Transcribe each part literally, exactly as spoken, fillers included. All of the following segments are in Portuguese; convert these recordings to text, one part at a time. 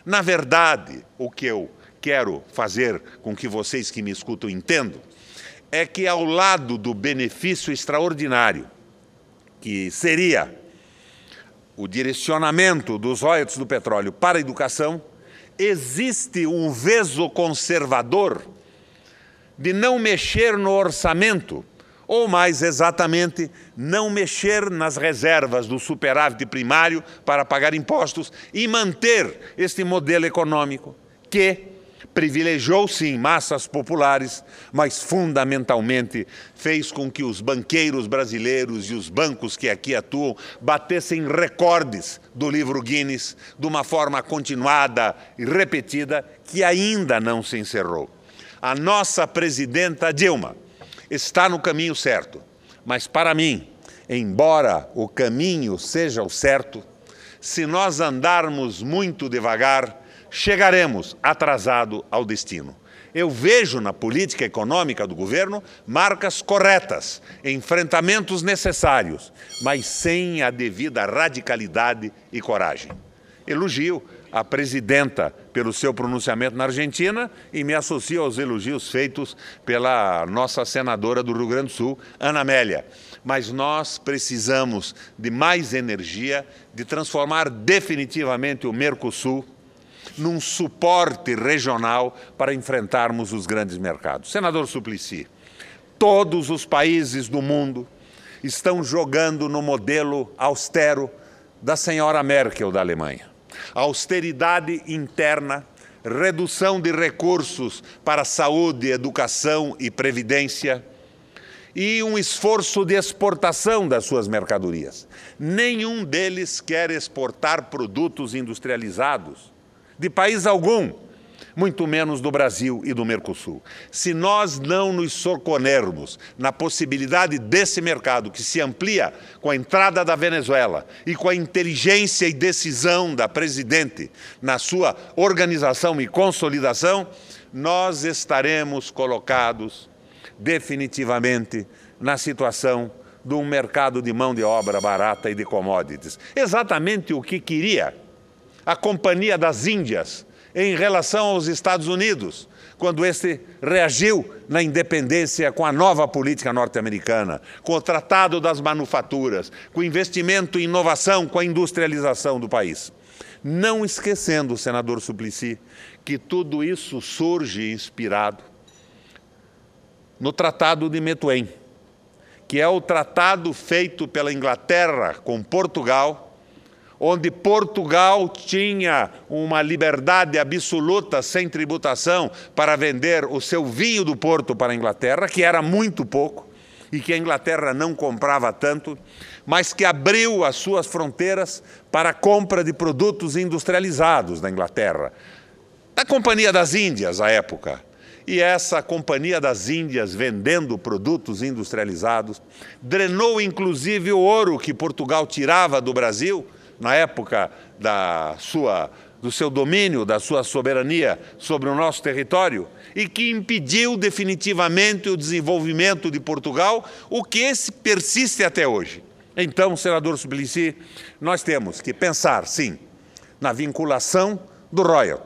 Na verdade, o que eu quero fazer com que vocês que me escutam entendam é que, ao lado do benefício extraordinário, que seria o direcionamento dos royalties do petróleo para a educação, existe um veso conservador de não mexer no orçamento, ou mais exatamente, não mexer nas reservas do superávit primário para pagar impostos e manter este modelo econômico que privilegiou, sim, massas populares, mas fundamentalmente fez com que os banqueiros brasileiros e os bancos que aqui atuam batessem recordes do livro Guinness de uma forma continuada e repetida que ainda não se encerrou. A nossa presidenta Dilma está no caminho certo, mas para mim, embora o caminho seja o certo, se nós andarmos muito devagar, chegaremos atrasado ao destino. Eu vejo na política econômica do governo marcas corretas, enfrentamentos necessários, mas sem a devida radicalidade e coragem. Elogio a presidenta pelo seu pronunciamento na Argentina e me associo aos elogios feitos pela nossa senadora do Rio Grande do Sul, Ana Amélia. Mas nós precisamos de mais energia, de transformar definitivamente o Mercosul num suporte regional para enfrentarmos os grandes mercados. Senador Suplicy, todos os países do mundo estão jogando no modelo austero da senhora Merkel da Alemanha. Austeridade interna, redução de recursos para saúde, educação e previdência e um esforço de exportação das suas mercadorias. Nenhum deles quer exportar produtos industrializados de país algum, muito menos do Brasil e do Mercosul. Se nós não nos socorrermos na possibilidade desse mercado que se amplia com a entrada da Venezuela e com a inteligência e decisão da presidente na sua organização e consolidação, nós estaremos colocados definitivamente na situação de um mercado de mão de obra barata e de commodities. Exatamente o que queria a Companhia das Índias em relação aos Estados Unidos, quando este reagiu na independência com a nova política norte-americana, com o Tratado das Manufaturas, com o investimento em inovação, com a industrialização do país. Não esquecendo, senador Suplicy, que tudo isso surge inspirado no Tratado de Methuen, que é o tratado feito pela Inglaterra com Portugal, onde Portugal tinha uma liberdade absoluta, sem tributação, para vender o seu vinho do Porto para a Inglaterra, que era muito pouco, e que a Inglaterra não comprava tanto, mas que abriu as suas fronteiras para a compra de produtos industrializados da Inglaterra, da Companhia das Índias, à época. E essa Companhia das Índias, vendendo produtos industrializados, drenou inclusive o ouro que Portugal tirava do Brasil, na época da sua, do seu domínio, da sua soberania sobre o nosso território, e que impediu definitivamente o desenvolvimento de Portugal, o que esse persiste até hoje. Então, senador Suplicy, nós temos que pensar, sim, na vinculação do royalty,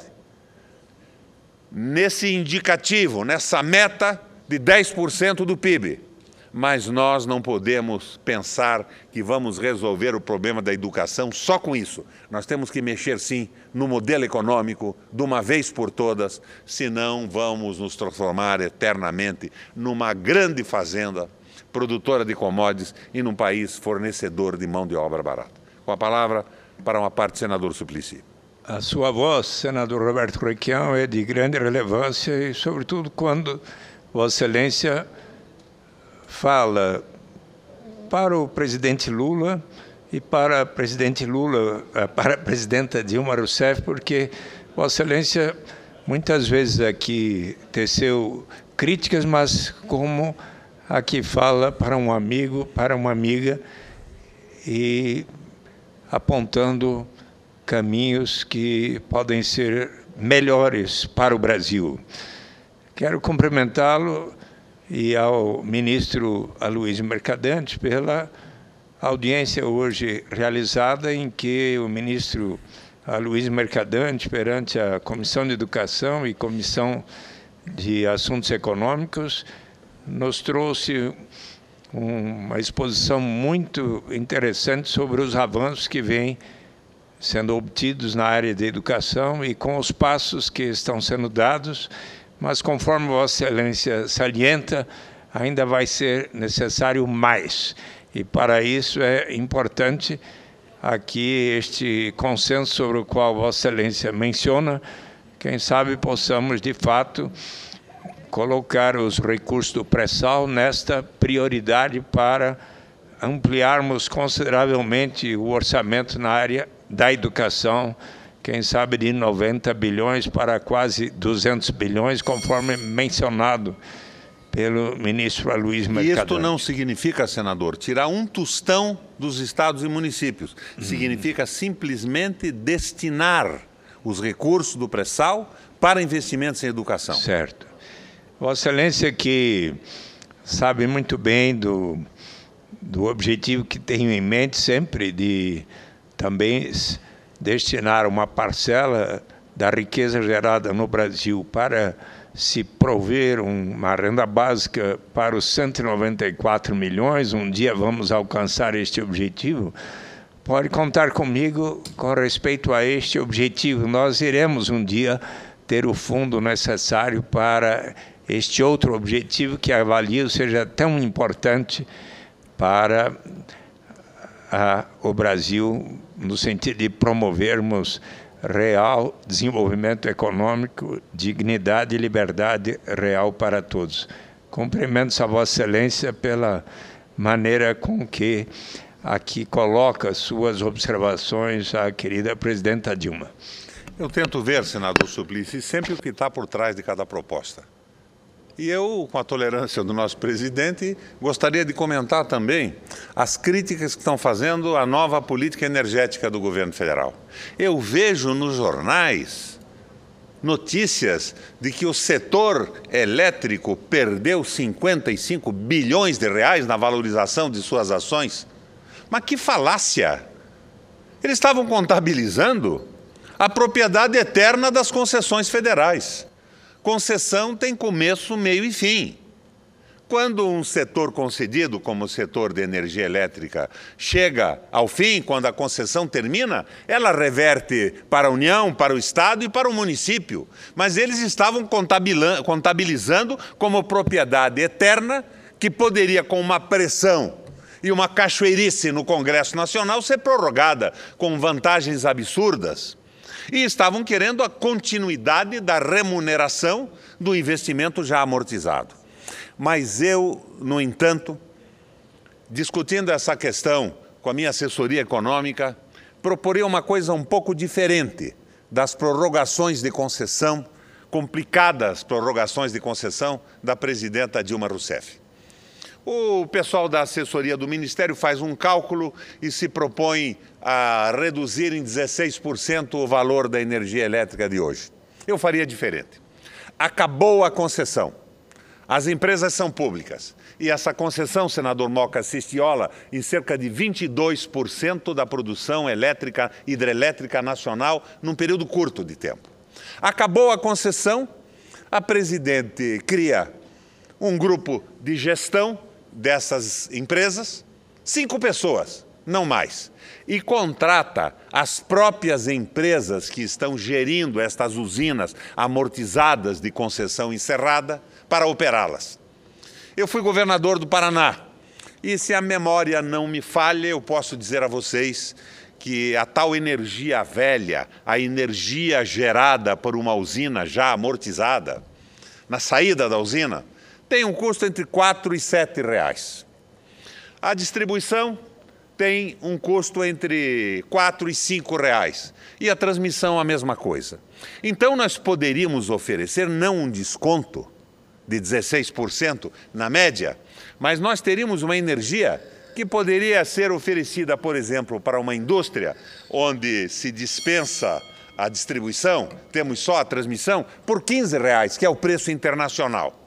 nesse indicativo, nessa meta de dez por cento do P I B, mas nós não podemos pensar que vamos resolver o problema da educação só com isso. Nós temos que mexer, sim, no modelo econômico de uma vez por todas, senão vamos nos transformar eternamente numa grande fazenda produtora de commodities e num país fornecedor de mão de obra barata. Com a palavra, para uma parte, senador Suplicy. A sua voz, senador Roberto Requião, é de grande relevância e, sobretudo, quando Vossa Excelência fala para o presidente Lula e para a presidente Lula, para a presidenta Dilma Rousseff, porque Vossa Excelência muitas vezes aqui teceu críticas, mas como aqui fala para um amigo, para uma amiga, e apontando caminhos que podem ser melhores para o Brasil. Quero cumprimentá-lo e ao ministro Aloysio Mercadante pela audiência hoje realizada, em que o ministro a Luiz Mercadante perante a Comissão de Educação e Comissão de Assuntos Econômicos, nos trouxe uma exposição muito interessante sobre os avanços que vêm sendo obtidos na área de educação e com os passos que estão sendo dados, mas conforme Vossa Excelência salienta, ainda vai ser necessário mais. E para isso é importante aqui este consenso sobre o qual Vossa Excelência menciona, quem sabe possamos de fato colocar os recursos do pré-sal nesta prioridade para ampliarmos consideravelmente o orçamento na área da educação, quem sabe de noventa bilhões para quase duzentos bilhões, conforme mencionado pelo ministro Aloysio Mercadante. E isto não significa, senador, tirar um tostão dos estados e municípios. Hum. Significa simplesmente destinar os recursos do pré-sal para investimentos em educação. Certo. Vossa Excelência, que sabe muito bem do, do objetivo que tenho em mente sempre de também destinar uma parcela da riqueza gerada no Brasil para se prover uma renda básica para os cento e noventa e quatro milhões, um dia vamos alcançar este objetivo, pode contar comigo com respeito a este objetivo. Nós iremos um dia ter o fundo necessário para este outro objetivo que avalio seja tão importante para a, o Brasil, no sentido de promovermos real desenvolvimento econômico, dignidade e liberdade real para todos. Cumprimento a Vossa Excelência pela maneira com que aqui coloca suas observações a querida presidenta Dilma. Eu tento ver, senador Suplicy, sempre o que está por trás de cada proposta. E eu, com a tolerância do nosso presidente, gostaria de comentar também as críticas que estão fazendo à nova política energética do governo federal. Eu vejo nos jornais notícias de que o setor elétrico perdeu cinquenta e cinco bilhões de reais na valorização de suas ações. Mas que falácia! Eles estavam contabilizando a propriedade eterna das concessões federais. Concessão tem começo, meio e fim. Quando um setor concedido, como o setor de energia elétrica, chega ao fim, quando a concessão termina, ela reverte para a União, para o Estado e para o município. Mas eles estavam contabilizando como propriedade eterna que poderia, com uma pressão e uma cachoeirice no Congresso Nacional, ser prorrogada com vantagens absurdas. E estavam querendo a continuidade da remuneração do investimento já amortizado. Mas eu, no entanto, discutindo essa questão com a minha assessoria econômica, proporei uma coisa um pouco diferente das prorrogações de concessão, complicadas prorrogações de concessão da presidenta Dilma Rousseff. O pessoal da assessoria do Ministério faz um cálculo e se propõe a reduzir em dezesseis por cento o valor da energia elétrica de hoje. Eu faria diferente. Acabou a concessão. As empresas são públicas. E essa concessão, senador Moca, se estiola em cerca de vinte e dois por cento da produção elétrica, hidrelétrica nacional num período curto de tempo. Acabou a concessão, a presidente cria um grupo de gestão dessas empresas, cinco pessoas, não mais, e contrata as próprias empresas que estão gerindo estas usinas amortizadas de concessão encerrada para operá-las. Eu fui governador do Paraná e, se a memória não me falha, eu posso dizer a vocês que a tal energia velha, a energia gerada por uma usina já amortizada, na saída da usina, tem um custo entre quatro e sete reais. A distribuição tem um custo entre quatro e cinco reais. E a transmissão a mesma coisa. Então nós poderíamos oferecer não um desconto de dezesseis por cento na média, mas nós teríamos uma energia que poderia ser oferecida, por exemplo, para uma indústria onde se dispensa a distribuição, temos só a transmissão, por quinze reais, que é o preço internacional.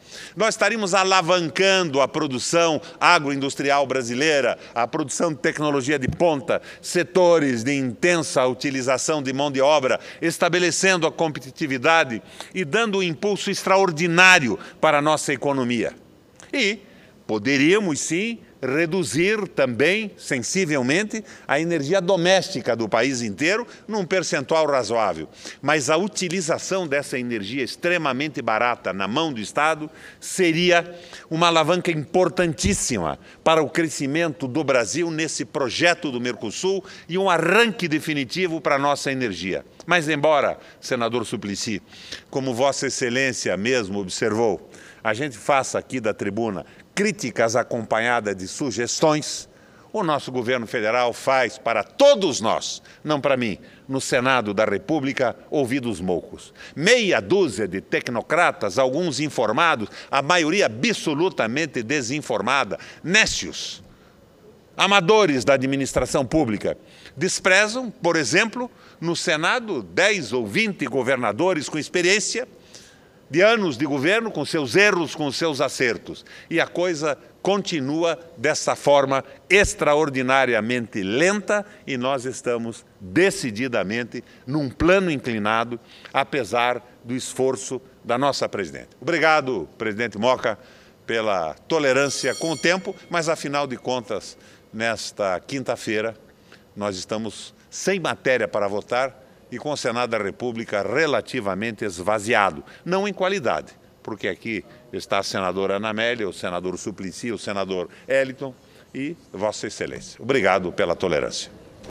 Nós estaríamos alavancando a produção agroindustrial brasileira, a produção de tecnologia de ponta, setores de intensa utilização de mão de obra, estabelecendo a competitividade e dando um impulso extraordinário para a nossa economia. E poderíamos, sim, reduzir também, sensivelmente, a energia doméstica do país inteiro num percentual razoável. Mas a utilização dessa energia extremamente barata na mão do Estado seria uma alavanca importantíssima para o crescimento do Brasil nesse projeto do Mercosul e um arranque definitivo para a nossa energia. Mas, embora, senador Suplicy, como Vossa Excelência mesmo observou, a gente faça aqui da tribuna críticas acompanhadas de sugestões, o nosso governo federal faz para todos nós, não para mim, no Senado da República, ouvidos moucos. Meia dúzia de tecnocratas, alguns informados, a maioria absolutamente desinformada, nécios, amadores da administração pública, desprezam, por exemplo, no Senado, dez ou vinte governadores com experiência de anos de governo, com seus erros, com seus acertos. E a coisa continua dessa forma extraordinariamente lenta e nós estamos decididamente num plano inclinado, apesar do esforço da nossa presidente. Obrigado, presidente Moca, pela tolerância com o tempo, mas, afinal de contas, nesta quinta-feira, nós estamos sem matéria para votar e com o Senado da República relativamente esvaziado, não em qualidade, porque aqui está a senadora Ana Amélia, o senador Suplicy, o senador Eliton e Vossa Excelência. Obrigado pela tolerância.